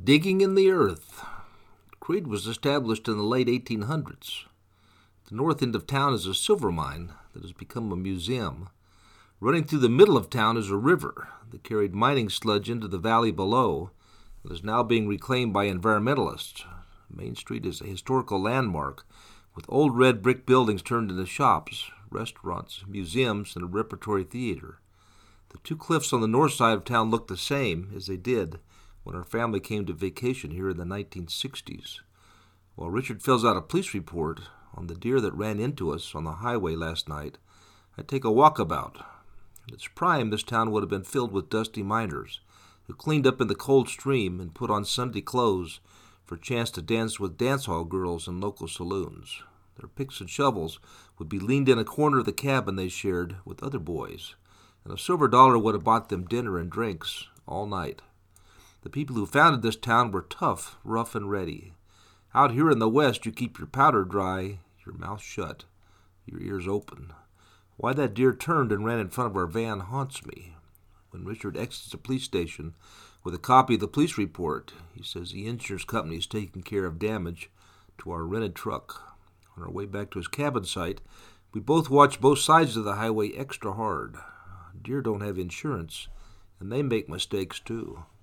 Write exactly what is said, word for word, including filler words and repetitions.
Digging in the earth. Creede was established in the late eighteen hundreds. The north end of town is a silver mine that has become a museum. Running through the middle of town is a river that carried mining sludge into the valley below and is now being reclaimed by environmentalists. Main Street is a historical landmark with old red brick buildings turned into shops, restaurants, museums, and a repertory theater. The two cliffs on the north side of town look the same as they did when our family came to vacation here in the nineteen sixties. While Richard fills out a police report on the deer that ran into us on the highway last night, I take a walkabout. In its prime, this town would have been filled with dusty miners who cleaned up in the cold stream and put on Sunday clothes for a chance to dance with dance hall girls in local saloons. Their picks and shovels would be leaned in a corner of the cabin they shared with other boys, and a silver dollar would have bought them dinner and drinks all night. The people who founded this town were tough, rough, and ready. Out here in the West, you keep your powder dry, your mouth shut, your ears open. Why that deer turned and ran in front of our van haunts me. When Richard exits the police station with a copy of the police report, he says the insurance company is taking care of damage to our rented truck. On our way back to his cabin site, we both watch both sides of the highway extra hard. Deer don't have insurance, and they make mistakes too.